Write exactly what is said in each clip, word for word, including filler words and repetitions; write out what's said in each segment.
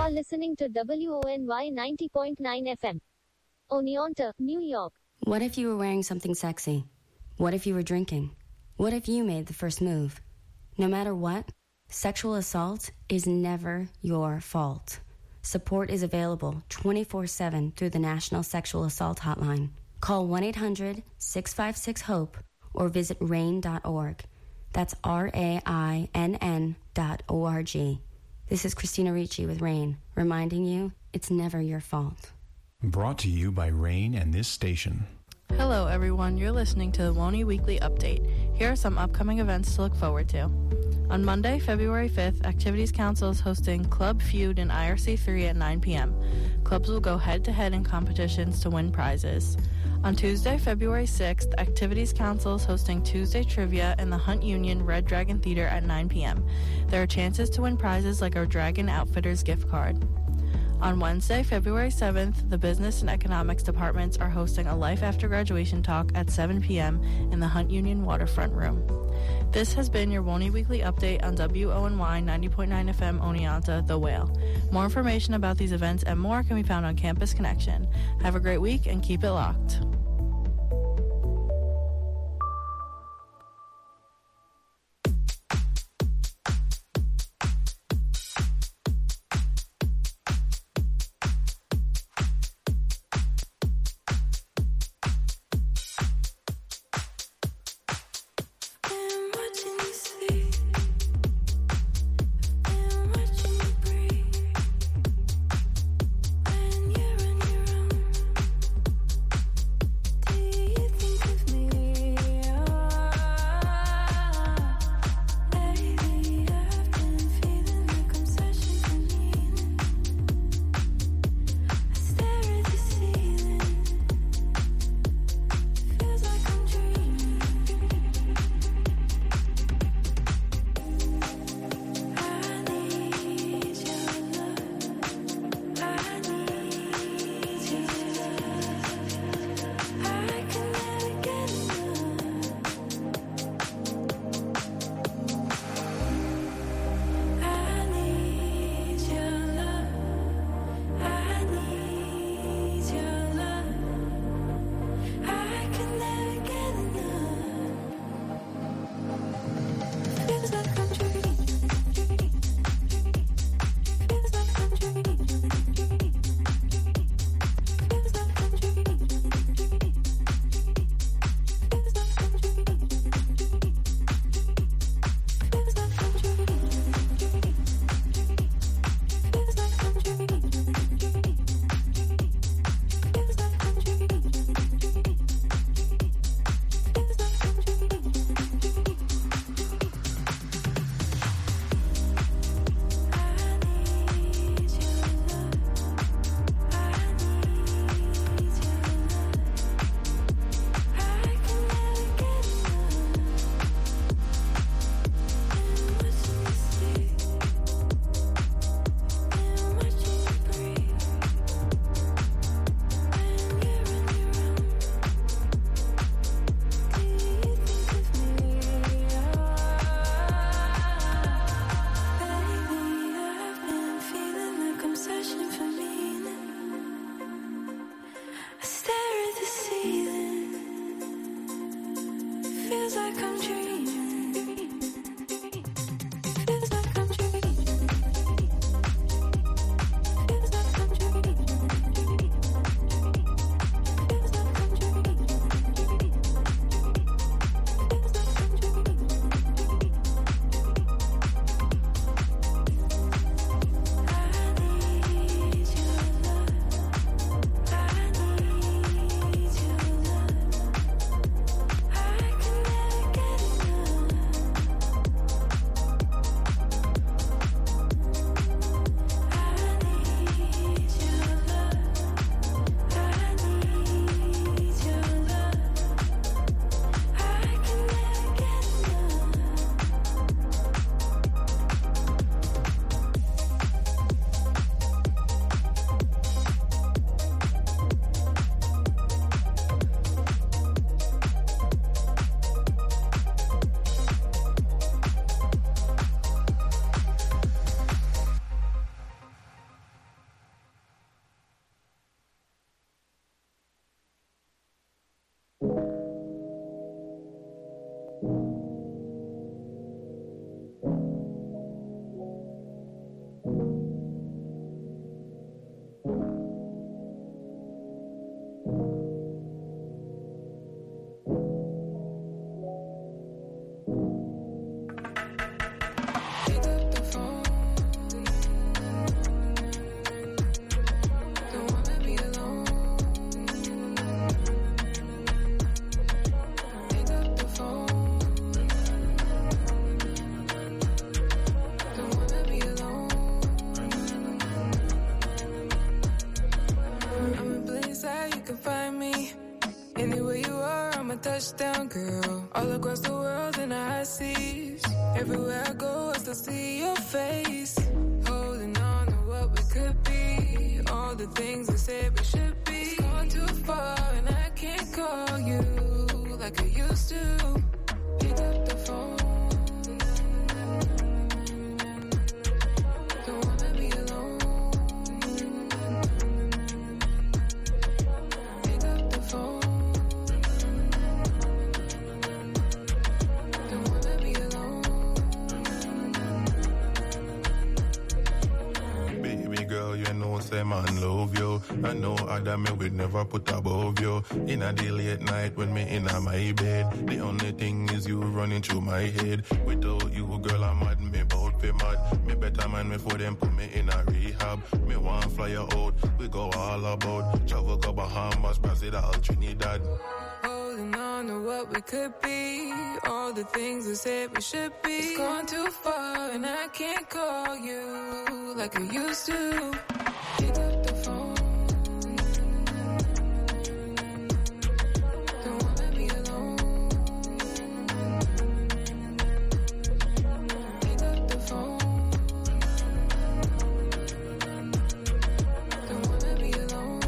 are listening to W O N Y ninety point nine F M. Oneonta, New York. What if you were wearing something sexy? What if you were drinking? What if you made the first move? No matter what, sexual assault is never your fault. Support is available twenty-four seven through the National Sexual Assault Hotline. Call one eight hundred six five six HOPE or visit rain dot org. That's R A I N N dot O R G. This is Christina Ricci with RAIN, reminding you it's never your fault. Brought to you by RAIN and this station. Hello everyone, you're listening to the W O N Y Weekly Update. Here are some upcoming events to look forward to. On Monday, February fifth, Activities Council is hosting Club Feud in I R C three at nine p.m. Clubs will go head-to-head in competitions to win prizes. On Tuesday, February sixth, Activities Council is hosting Tuesday Trivia in the Hunt Union Red Dragon Theater at nine p.m. There are chances to win prizes like our Dragon Outfitters gift card. On Wednesday, February seventh, the Business and Economics departments are hosting a Life After Graduation talk at seven p.m. in the Hunt Union Waterfront Room. This has been your W O N Y Weekly Update on W O N Y ninety point nine F M Oneonta, The Whale. More information about these events and more can be found on Campus Connection. Have a great week and keep it locked. touchdown girl. All across the world in the high seas. Everywhere I go, I still see your face. Holding on to what we could be. All the things we said we should be. It's gone too far and I can't call you like I used to. Pick up the phone. Don't wanna be alone. Pick up the phone. Don't wanna be alone. Baby girl, you know say man love you. I know other me would never put above you. In a day late night when me in a my bed, the only thing is you running through my head. Without you, girl, I'm mad, me bout be mad. Me better man before them put me in a rehab. Me want fly you out, we go all about. Travel go Bahamas, Brazil, Trinidad. Holding on to what we could be. All the things we said we should be. It's gone too far and I can't call you like I used to. Pick up the phone. Don't wanna be alone. Pick up the phone. Don't wanna be alone.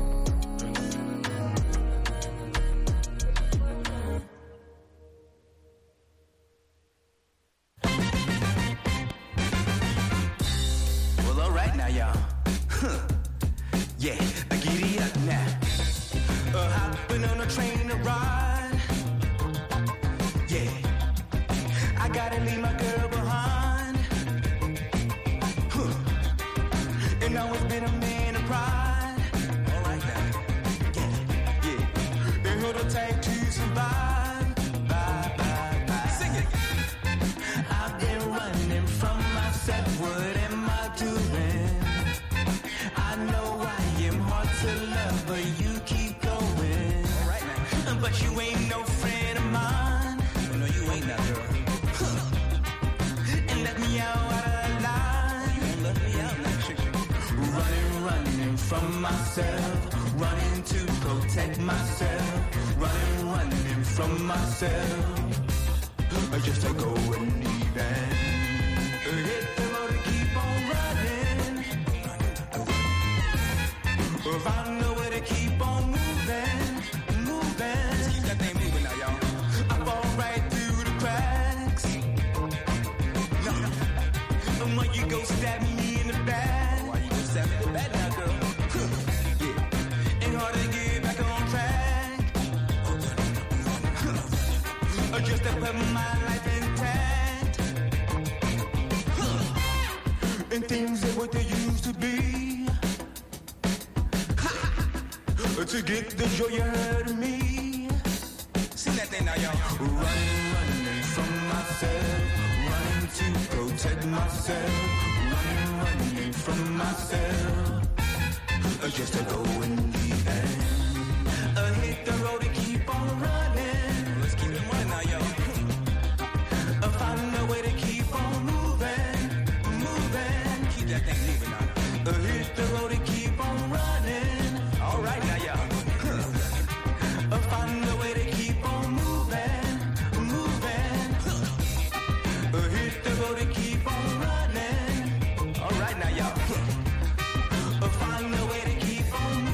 Well, alright now, y'all. Huh. Yeah, I giddy up now. Uh, hopping on a train to ride. Yeah, I gotta leave my girl behind. Huh. And always been a man of pride. Alright now. Yeah, yeah. And hold her tight to survive. Bye, bye, bye. Sing it. I've been running from myself. What am I doing? I know I am hard to love, but you keep going. Alright, man. But you ain't no friend of mine. Oh, no, you ain't that girl. Huh. And let me out of line. You won't let me out now, chick. Running, running from myself. Running to protect myself. Running, running from myself. Just to go and leave and hit the road and keep on running. Find a way to keep on moving, moving. Let's keep that thing moving now, y'all. I fall right through the cracks. No, no. And when you go stab me in the back. Why you go stab me in the back now, girl? Yeah. Ain't hard to get back on track. Just to put my life intact. And things ain't what they used to be. To get the joy you heard of me. Sing that thing now, y'all. Running, running from myself. Running to protect myself. Running, running from myself. Just to go in the end. Uh, hit the road and keep on running. Let's keep it running now, y'all. Uh, find a way to keep on moving, moving. Keep that thing moving now. Uh, hit the road and keep on running. All right now, y'all. Huh. Uh, find a way to keep on moving, moving. Uh, hit the road and keep on running. All right now, y'all. Huh. Uh, find a way to keep on moving.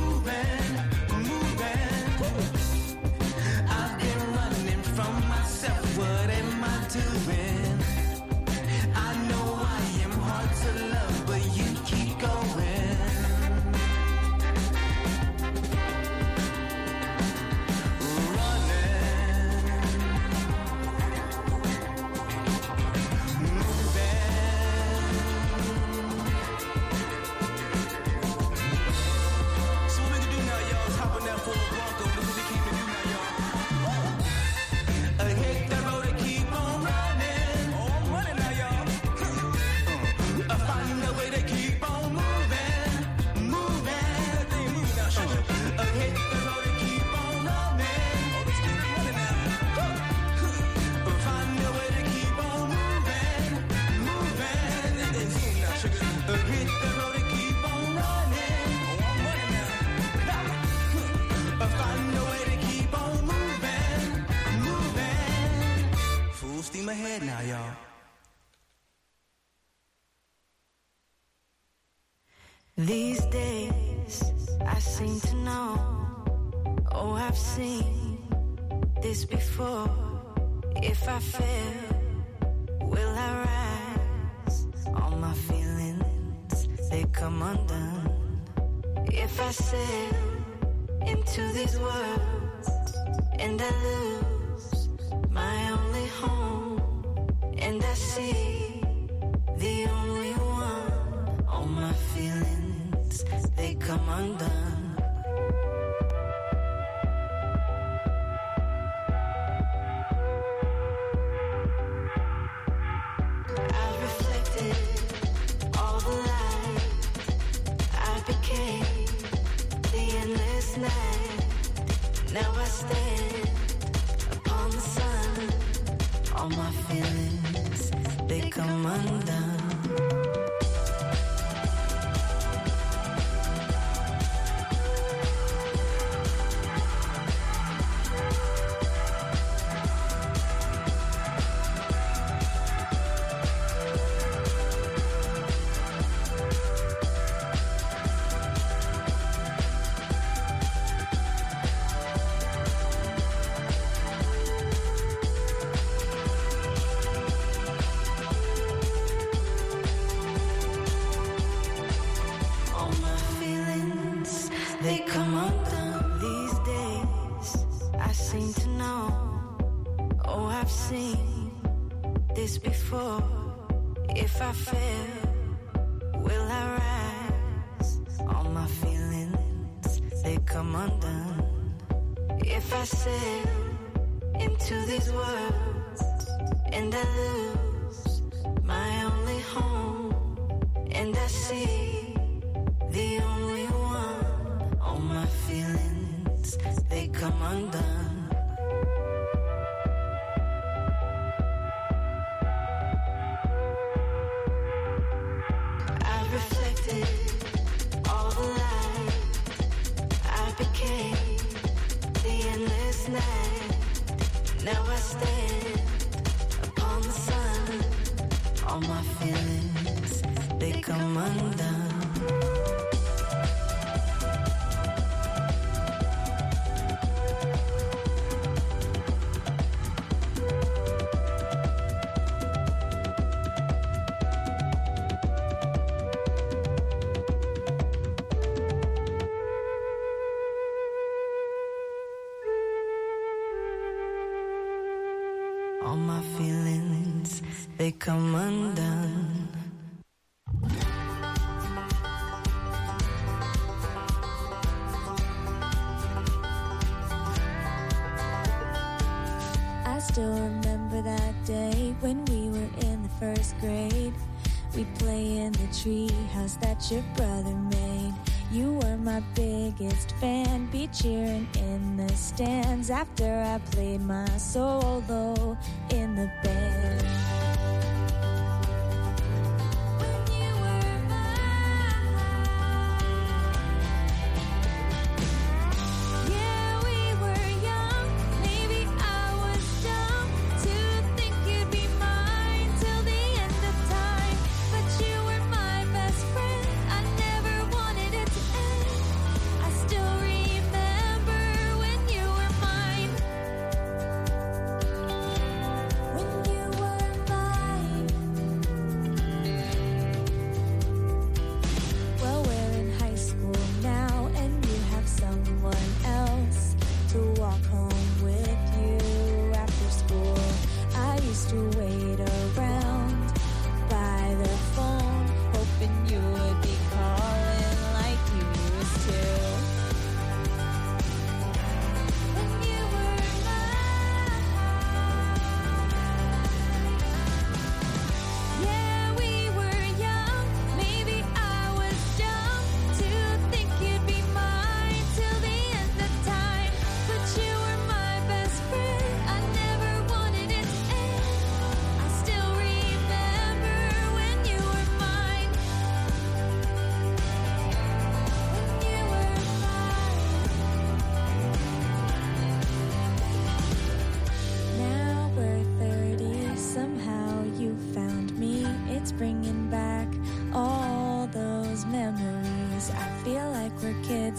These days I seem to know, oh, I've seen this before. If I fail, will I rise? All my feelings, they come undone. If I sail into these worlds and I lose my only home, and I see the only one, all my feelings, they come undone. I've reflected all the light, I became the endless night. Now I stand upon the sun, all my feelings, they come undone. They come undone. These days I seem to know, oh, I've seen this before. If I fail, will I rise? All my feelings, they come undone. If I sail into these worlds and I lose my only home, and I see the only one, all my feelings, they come undone. I've reflected all the light, I became the endless night. Now I stand upon the sun, all my feelings, they come undone. All my feelings, they come undone. I still remember that day when we were in the first grade. We'd play in the tree house that your brother made. You were my biggest fan, be cheering in the stands after I played my solo in the band. When you were mine.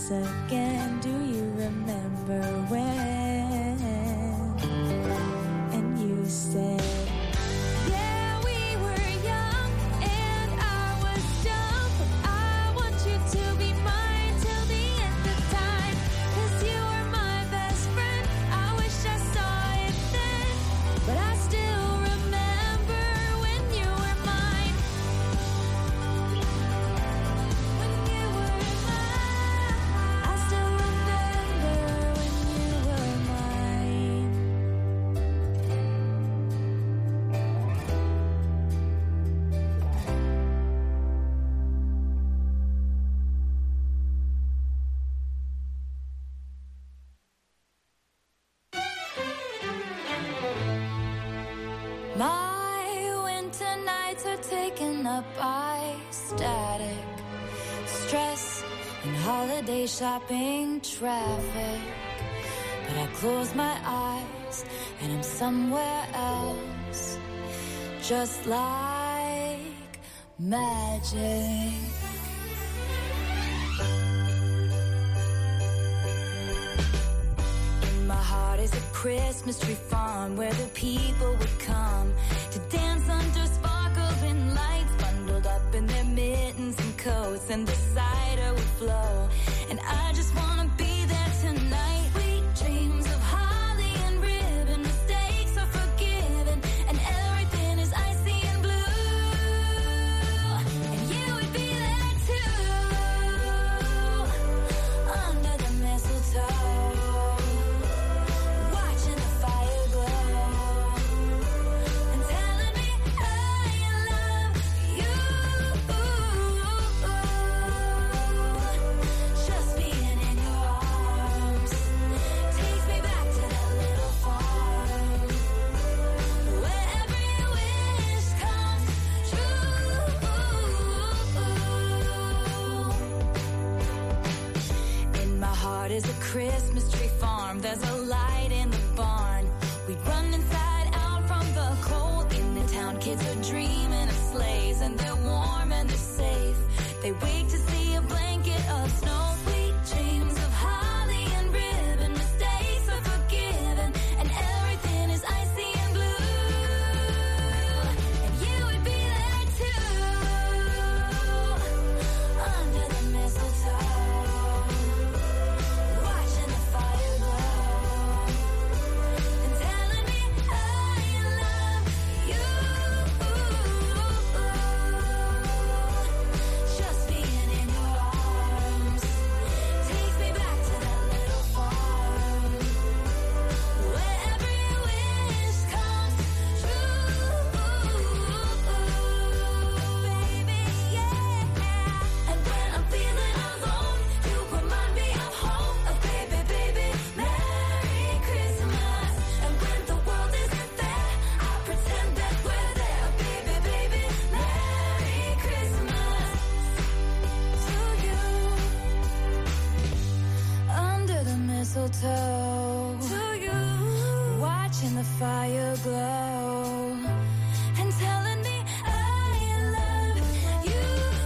once again. Do you remember when? And you said, yeah, we were young and I was dumb, but I want you to be mine till the end of time, 'cause you were my best friend. I wish I saw it then, but I still remember when you were mine. When you were mine, I still remember when you were mine. My winter nights are taken up by static, stress, and holiday shopping traffic. But I close my eyes and I'm somewhere else, just like magic. In my heart is a Christmas tree farm where the people would come to dance under sparkling lights, bundled up in their mittens and coats, and the cider would flow. And I just wanna be there tonight. Sweet dreams of holly and ribbon, mistakes are forgiven, and everything is icy and blue. And you would be there too, under the mistletoe, watching the fire glow, and telling me I love you. Just being in your arms takes me back to that little farm, where every wish comes true. In my heart is a Christmas tree farm. There's a light in the barn. We'd run inside out from the cold. In the town, kids are dreaming of sleighs, and they're warm and they're safe. They wake to see a blanket of snow. Sweet dreams of holly and ribbon, mistakes are forgiven, and everything is icy and blue. And you would be there too, under the mistletoe, watching the fire glow, and telling me I love you. Just being in your arms takes me back to that little farm, where every wish comes true. Baby, yeah. And when I'm feeling alone, you remind me of home. Oh, baby, baby, Merry Christmas. And when the world isn't there, I pretend that we're there. Baby, baby, Merry Christmas to you. Under the mistletoe, to you, watching the fire glow, and telling me I love you.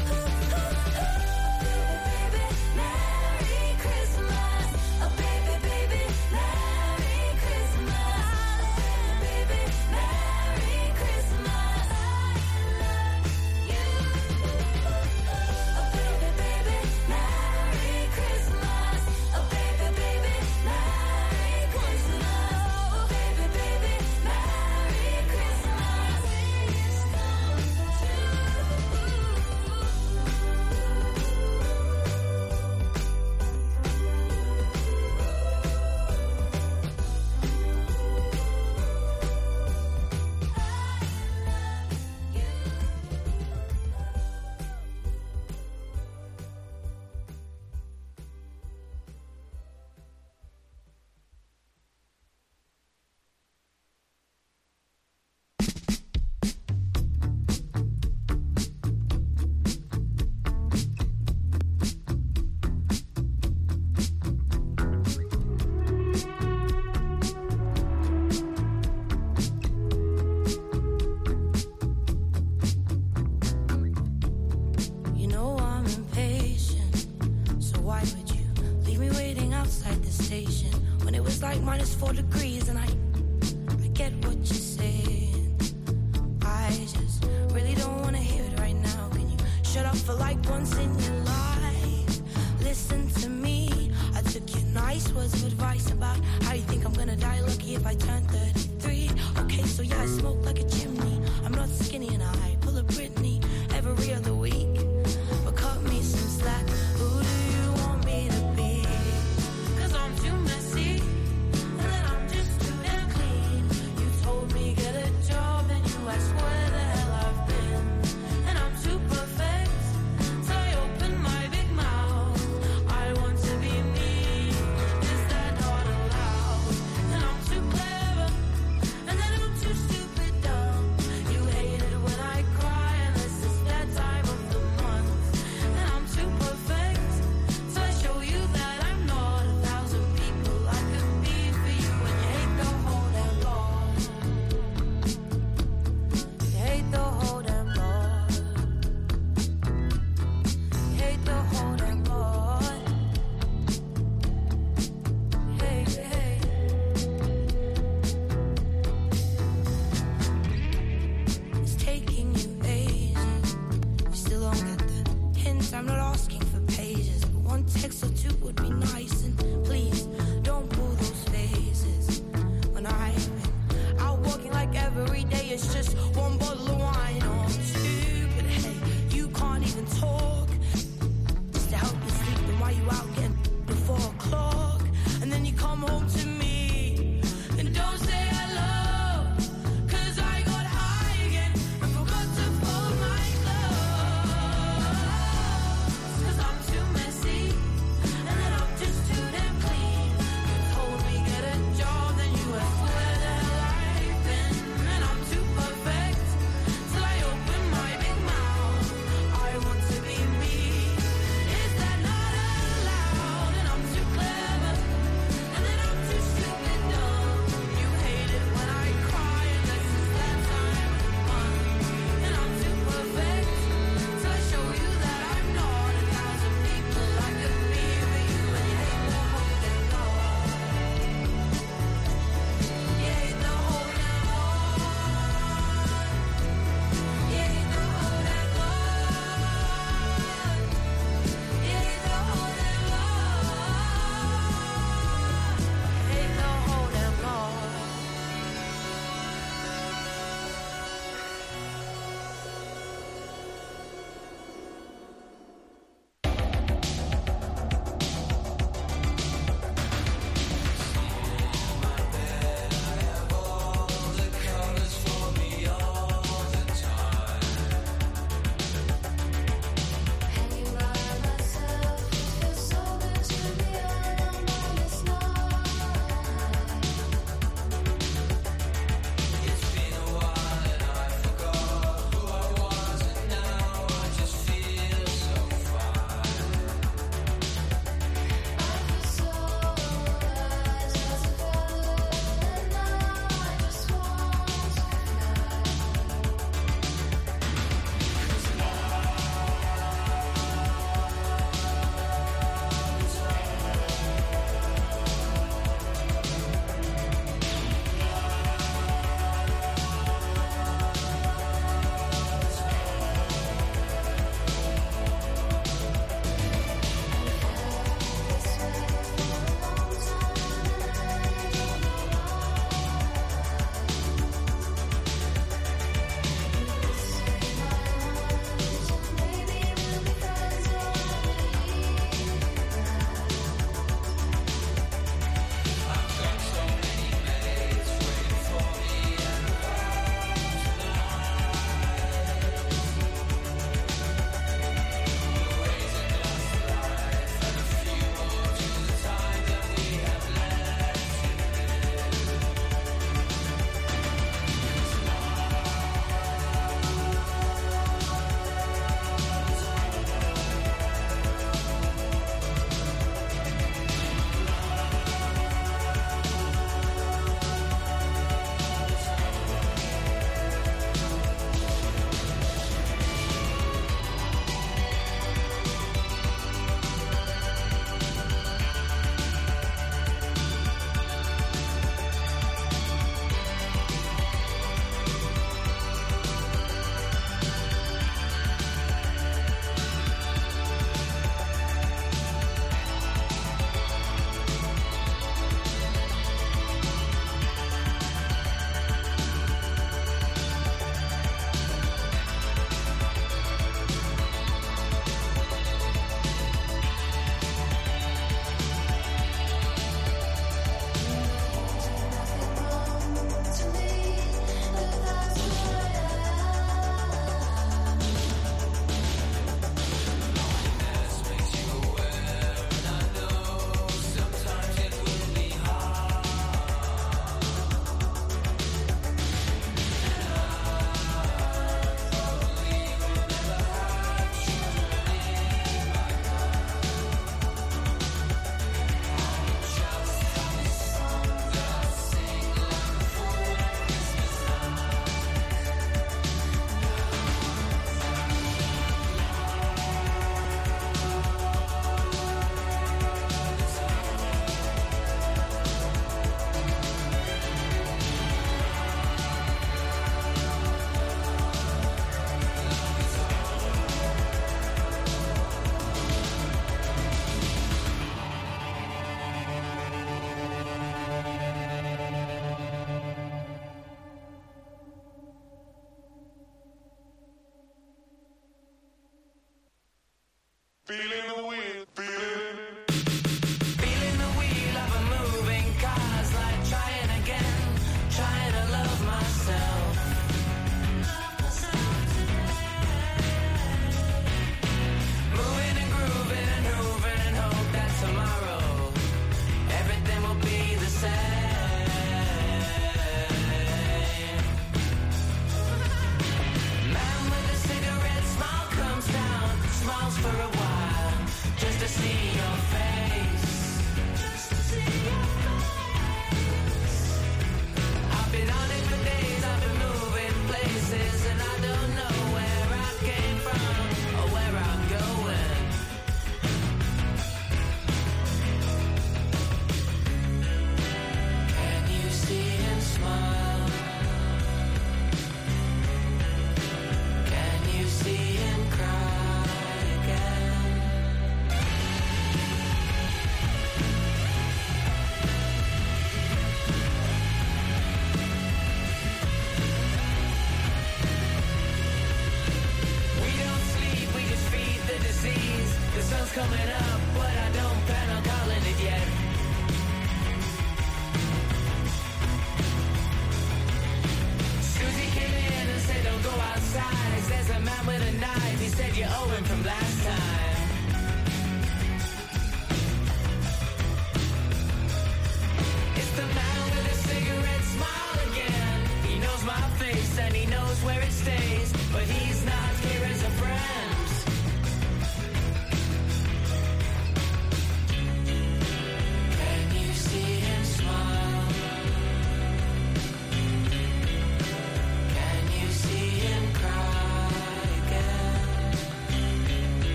Baby, Merry Christmas. Oh, baby, baby, Merry Christmas. Baby, Merry Christmas. I love you. Oh, baby, baby, Merry Christmas. Oh, baby, baby, Merry Christmas. Oh, baby, baby, Merry Christmas. like minus four degrees, and I, I get what you're saying. I just really don't wanna hear it right now. Can you shut up for like once in your life? Listen to me. I took your nice words of advice about how you think I'm gonna die lucky if I turn thirty-three. Okay, so yeah, I smoke like a chimney. I'm not skinny and I pull a Britney every other week. But cut me some slack. Who do you want me to be? Cause I'm too messy, and then I'm just too damn clean. You told me get a job, and you asked where the hell I've been. And I'm too perfect, so I open my big mouth. I want to be me, is that not allowed? And I'm too clever, and then I'm too stupid dumb. You hate it when I cry, unless it's that time of the month.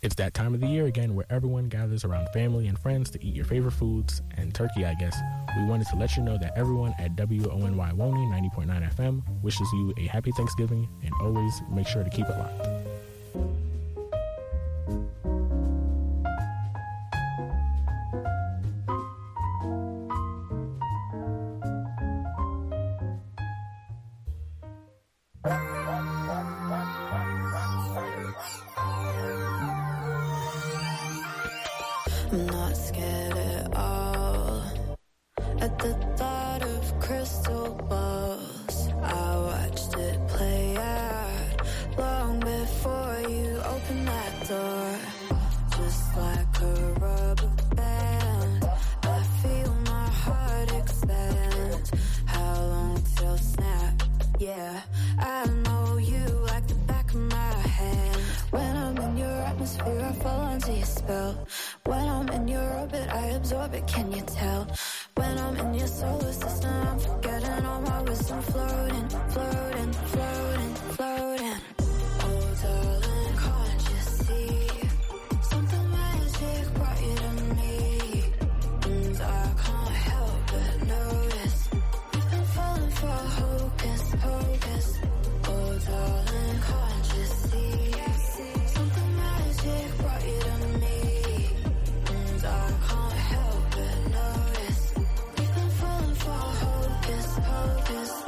It's that time of the year again where everyone gathers around family and friends to eat your favorite foods and turkey, I guess. We wanted to let you know that everyone at W O N Y Woney ninety point nine F M wishes you a happy Thanksgiving, and always make sure to keep it locked. I'm not scared at all. At the thought of crystal balls, I watched it play out long before you opened that door. Just like a rubber band, I feel my heart expand. How long till snap? Yeah, I know you like the back of my hand. When I'm in your atmosphere, I fall under your spell. When I'm in your orbit, I absorb it, can you tell? When I'm in your solar system, I'm forgetting all my wisdom. Floating, floating, floating, floating. Oh, darling, can't you see? Something magic brought you to me. And I can't help but notice you've been falling for hocus pocus. Oh, darling, can't you see? Something magic brought you to me. I can't help but notice we've been falling for hocus pocus.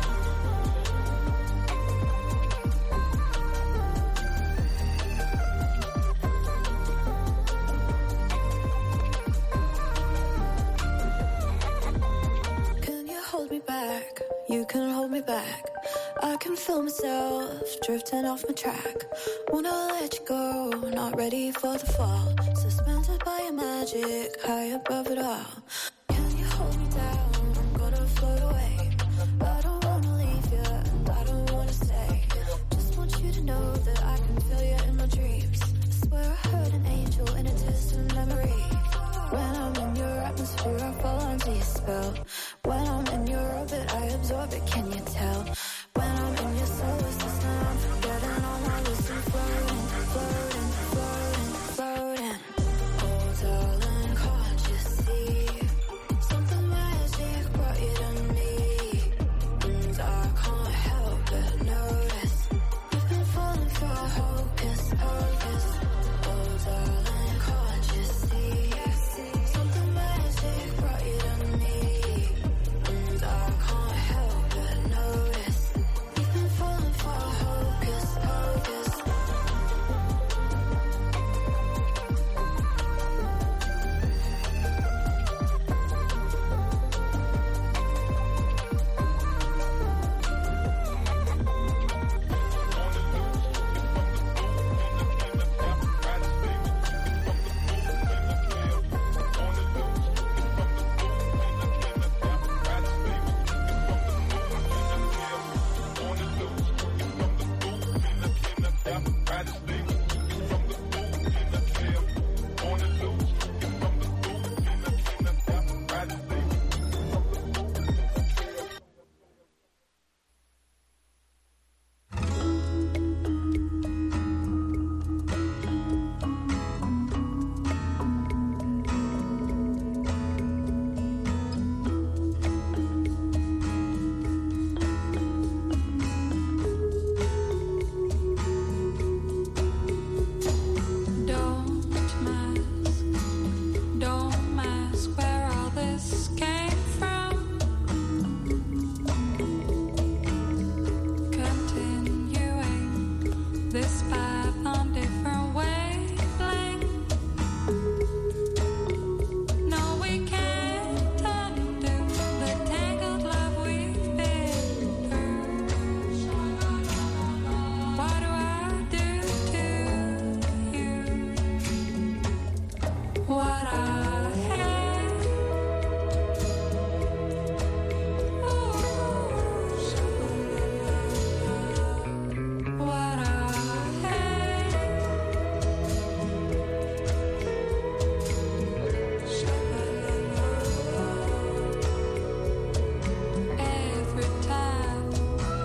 Can you hold me back? You can hold me back. I can feel myself drifting off my track. Wanna let you go, not ready for the fall. Suspended by your magic, high above it all. Can you hold me down? I'm gonna float away. I don't wanna leave you, and I don't wanna stay. Just want you to know that I can feel you in my dreams. I swear I heard an angel in a distant memory. When I'm in your atmosphere, I fall under your spell. When I'm in your orbit, I absorb it, can you tell? When I'm in your solar system, I'm forgetting all my wisdom. Floating, floating, floating, floating. Oh, darling, can't you see? Something magic brought you to me. And I can't help but notice you've been falling for hocus pocus. Oh, darling, can't you see? Something magic brought you to me. And I can't help but notice you've been falling for hocus pocus.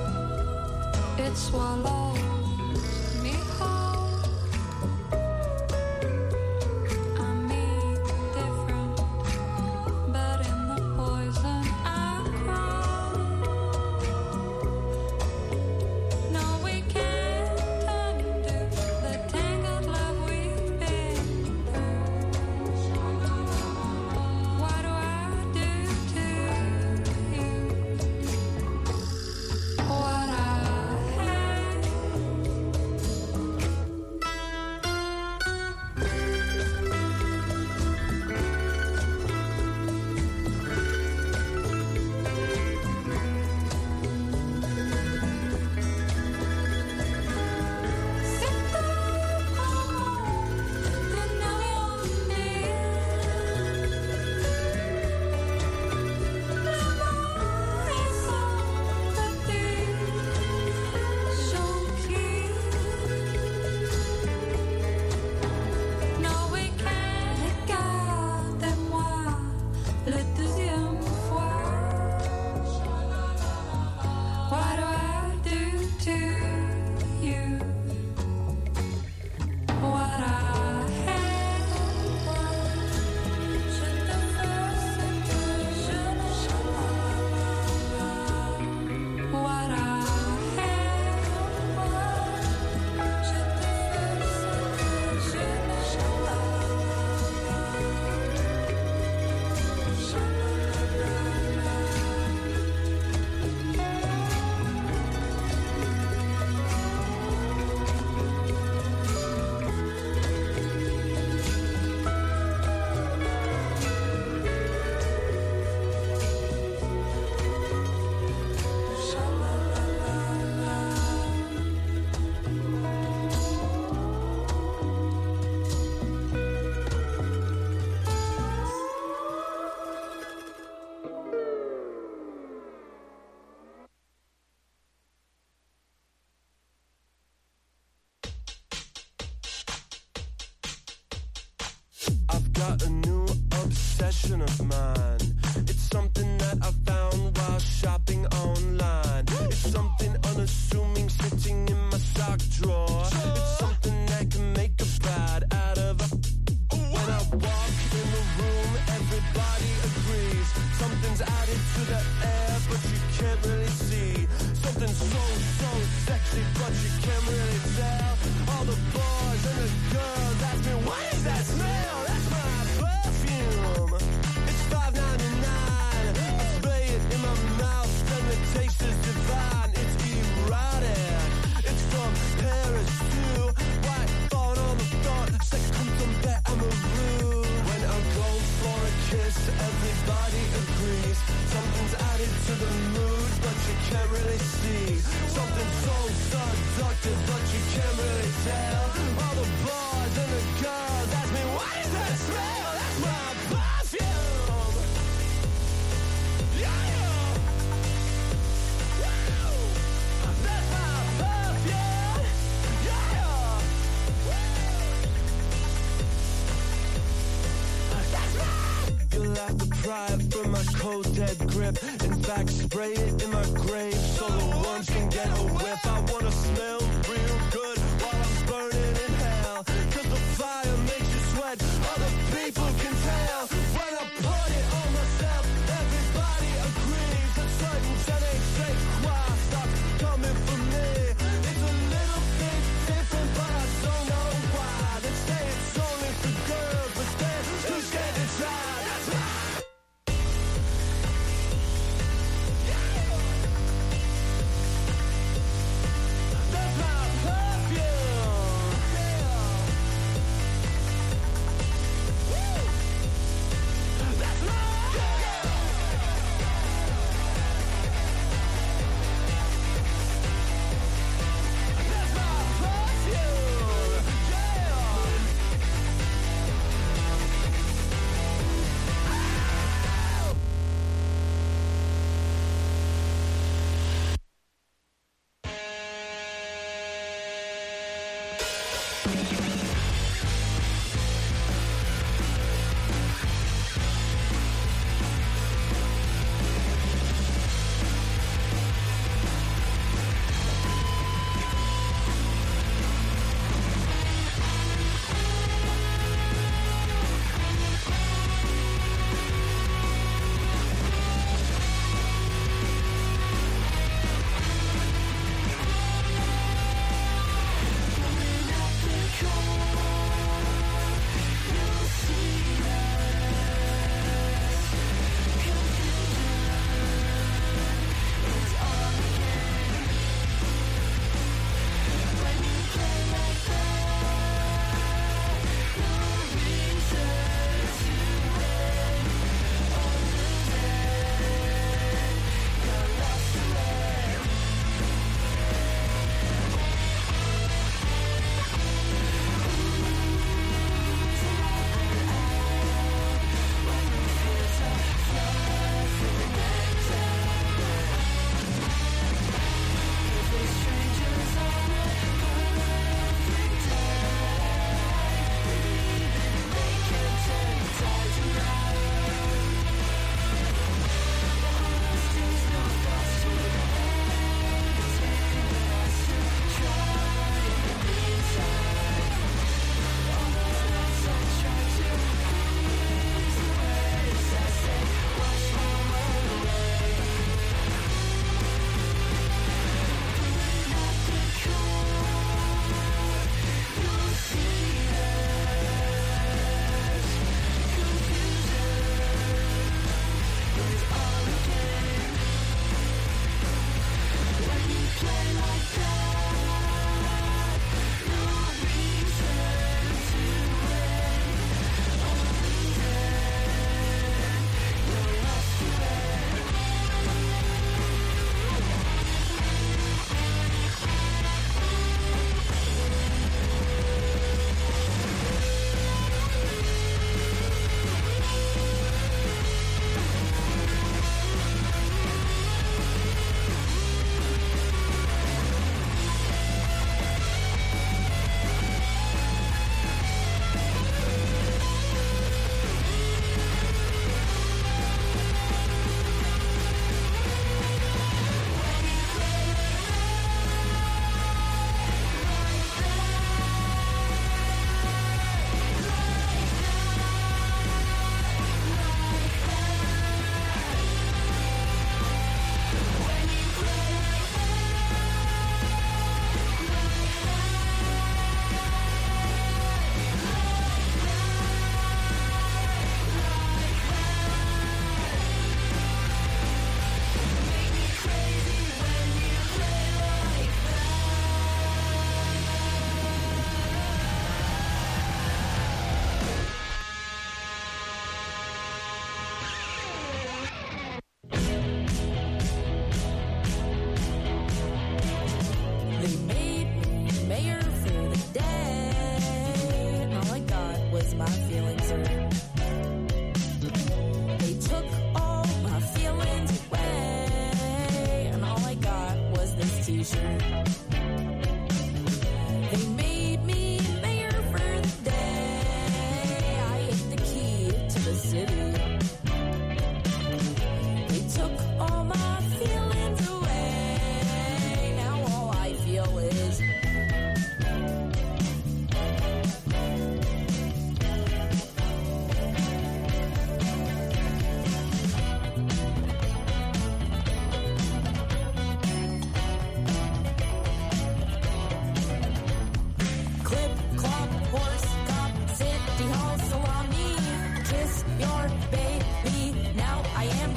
swallows me whole. got a new obsession of mine. It's something that I found while shopping online. It's something unassuming sitting in my sock drawer. It's something that can make a bad out of a... When I walk in the room, everybody agrees. Something's added to the air, but you can't really see. Something so, so sexy, but you can't really tell. All the boys and the girls ask me, what is that smell? That's my perfume. It's five ninety-nine. I spray it in my mouth, then the taste is divine. It's erotic. It's from Paris too. White thought on the thought, c'est comme tomber amoureux. When I go for a kiss, everybody agrees. Something's added to the mood, but you can't really see. Something so seductive, but you can't really tell. All the boys and the girls ask me, what is that smell? That's my perfume. Yeah, yeah. Woo. That's my perfume. Yeah, yeah. Woo. That's right. You'll have to pry it from my cold dead grip. In fact, spray it in my grave so the worms can get a whiff. I wanna smell real good while I'm burning in hell. Cause the fire makes you sweat, other people can tell. When I put it on myself, everybody agrees. A certain that ain't straight choir stop coming from me. It's a little bit different, but I don't know why. They say it's only for girls, but they're too scared to try. That's right. That's my perfume.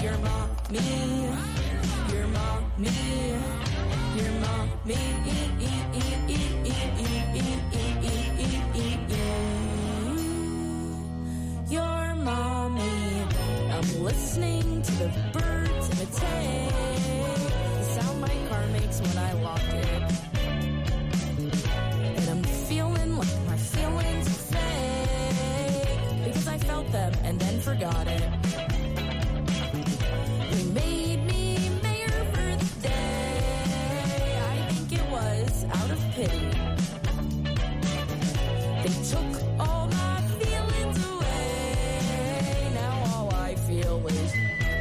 your mommy. Your mommy. Your mommy. Your mommy. I'm listening to the birds imitate the sound my car makes when I lock it. And I'm feeling like my feelings are fake because I felt them and then forgot it. They made me mayor for the day. I think it was out of pity. They took all my feelings away. Now all I feel is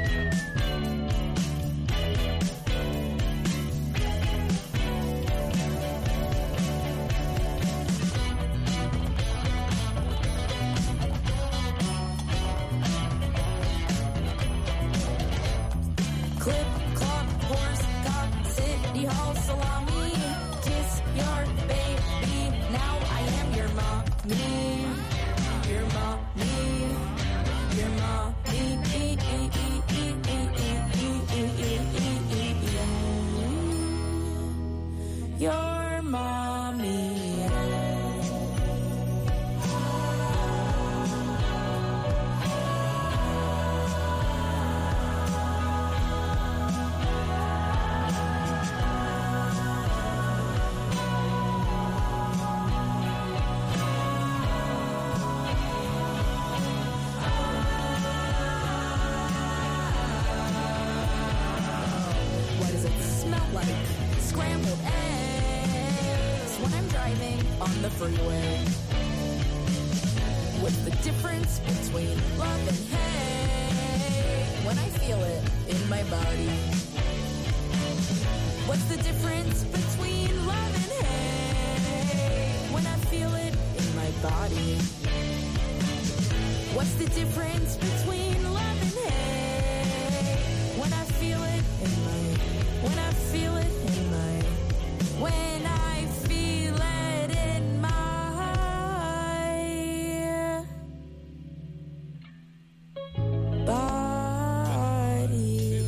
clip, clop, horse, cop, city hall, salami, kiss your baby. Now I am your mommy, your mommy, your mommy. Your mommy. What does it smell like? Scrambled eggs when I'm driving on the freeway. What's the difference between love and hate when I feel it in my body? What's the difference between love and hate when I feel it in my body? What's the difference between love and hate when I feel it in my, when I feel it in my, when I feel it in my body.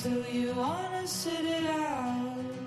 So you wanna sit it out?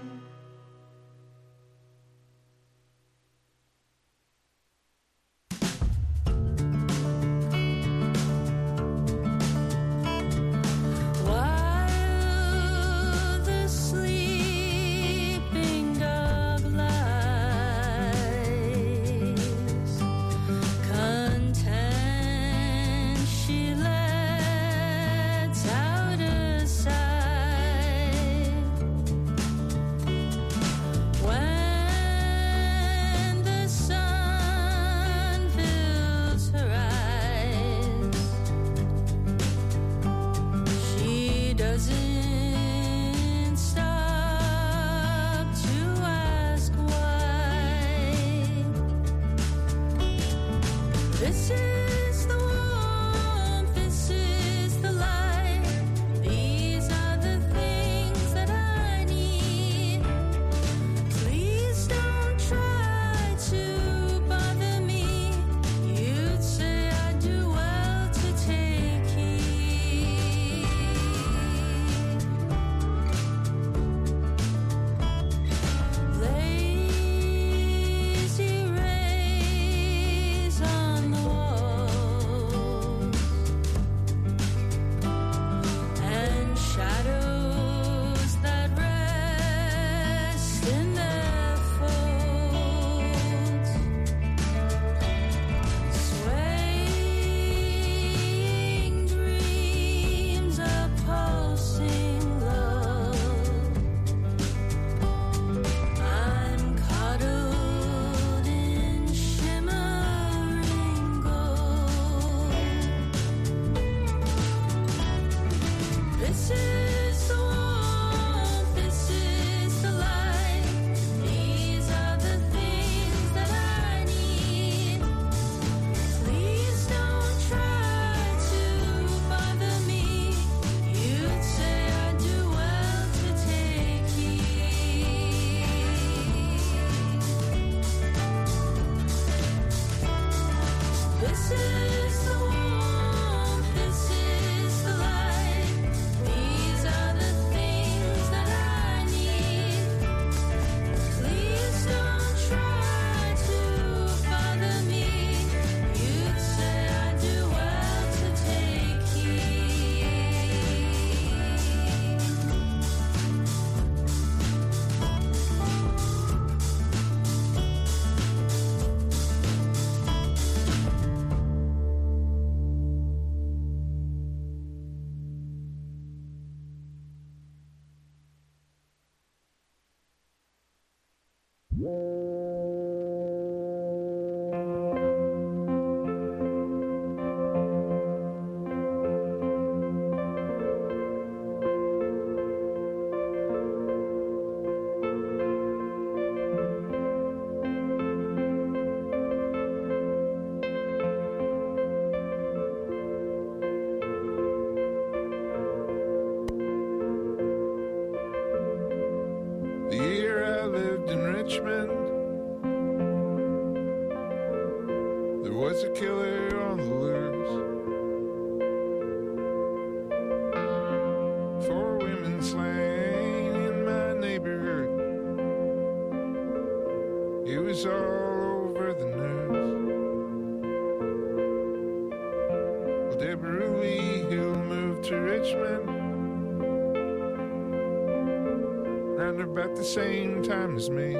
About the same time as me.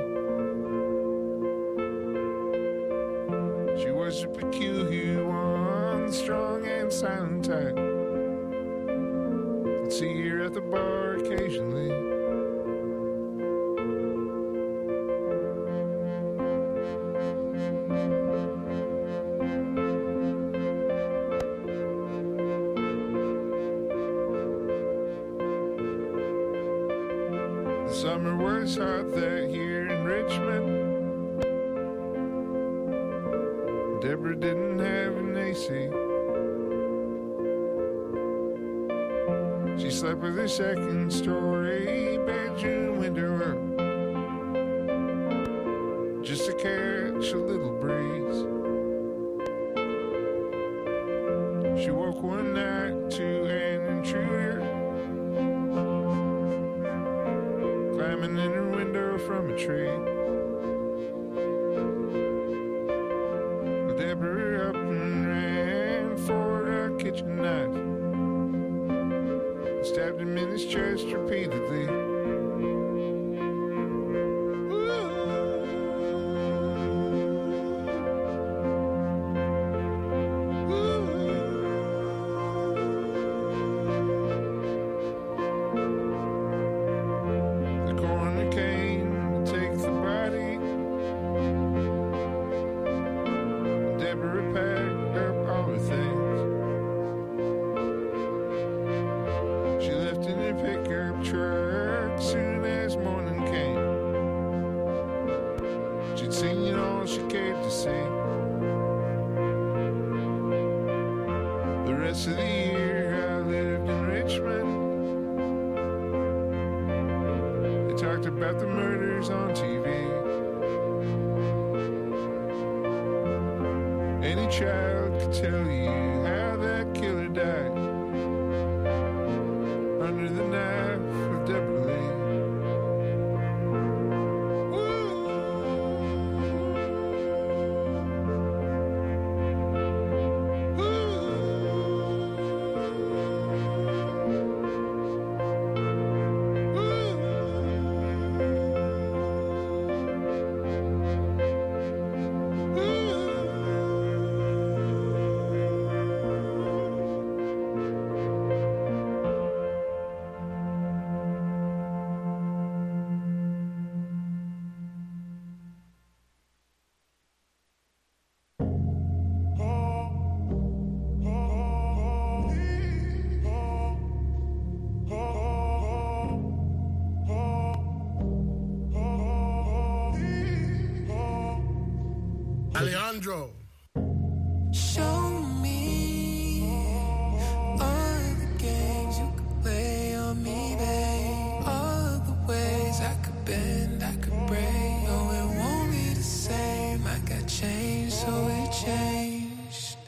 She was a peculiar one, strong and silent type. I'd see her at the bar occasionally. Summer was hot that year in Richmond. Deborah didn't have an A C. She slept with her second story bedroom window up, just to catch a little breeze. She woke one night to an intruder geometry. Well, Deborah up and ran for a kitchen knife. Stabbed him in his chest repeatedly. About the murders on T V. Any child could tell you how that killer died under the knife of Deborah Lee. Alejandro. Show me all the games you could play on me, babe. All the ways I could bend, I could break. No, it won't be the same. I got changed, so it changed.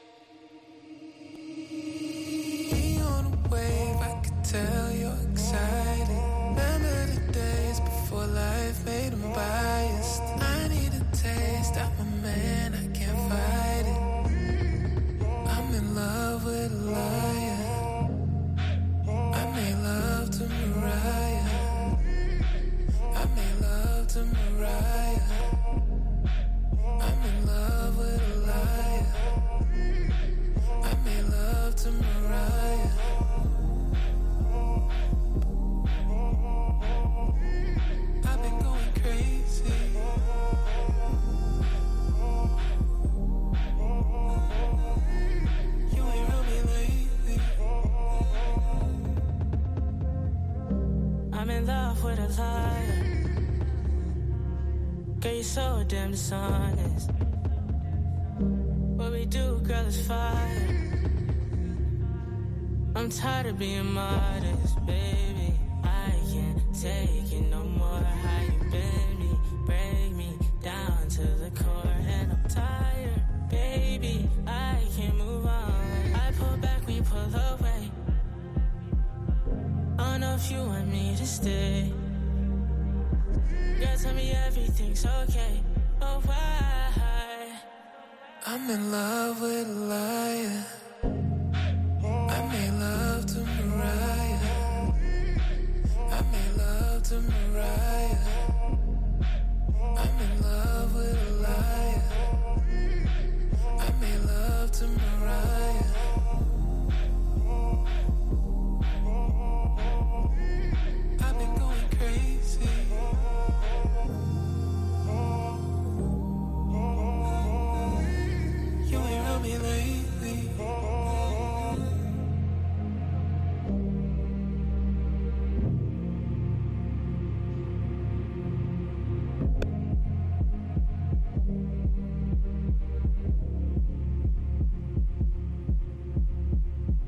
Be on a wave, I could tell you're excited. Remember the days before life made them biased. I need a taste, I'm a man, I can't fight it. I'm in love with a liar. I made love to Mariah. I made love to Mariah. I'm in love with a liar. I made love to Mariah. I've been going crazy. You ain't real me lately. I'm in love with a liar. Girl, you're so damn dishonest. What we do, girl, is fire. I'm tired of being modest, baby. I can't take it no more. How you bend me, break me down to the core. And I'm tired, baby. I can't move on. I pull back, we pull away. I don't know if you want me to stay. Girl, tell me everything's okay. Oh, why? I'm in love with a liar.